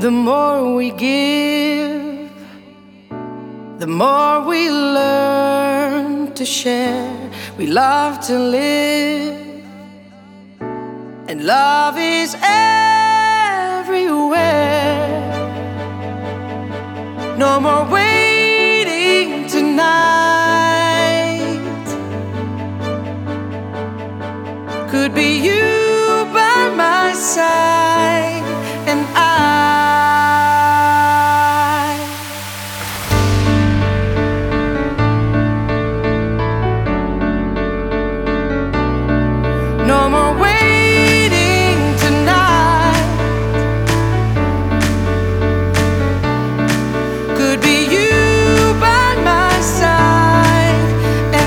The more we give, the more we learn to share. We love to live, and love is everywhere. No more waiting tonight. Could be you by my side, and no more waiting tonight. Could be you by my side, and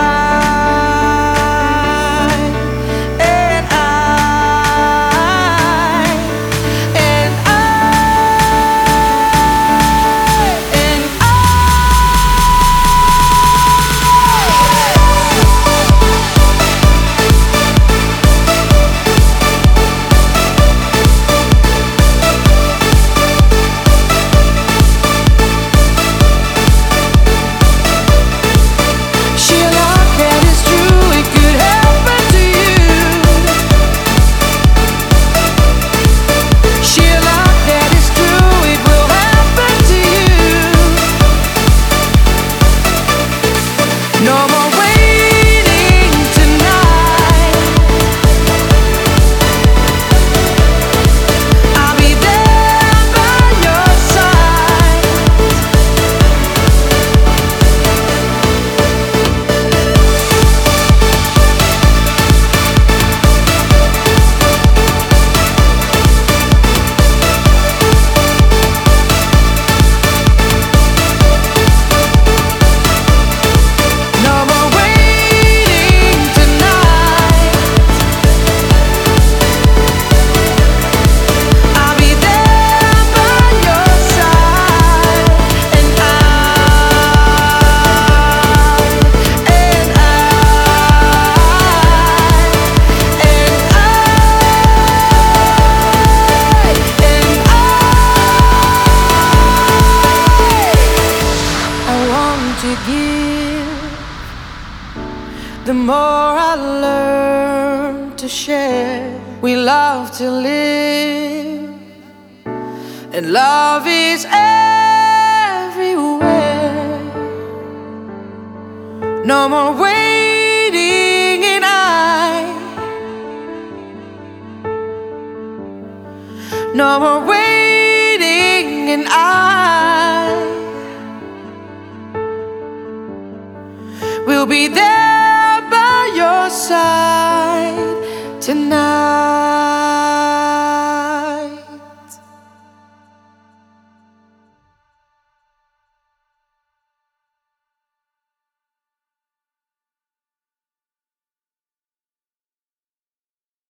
the more I learn to share. We love to live, and love is everywhere. No more waiting, and no more waiting, and will be there by your side tonight.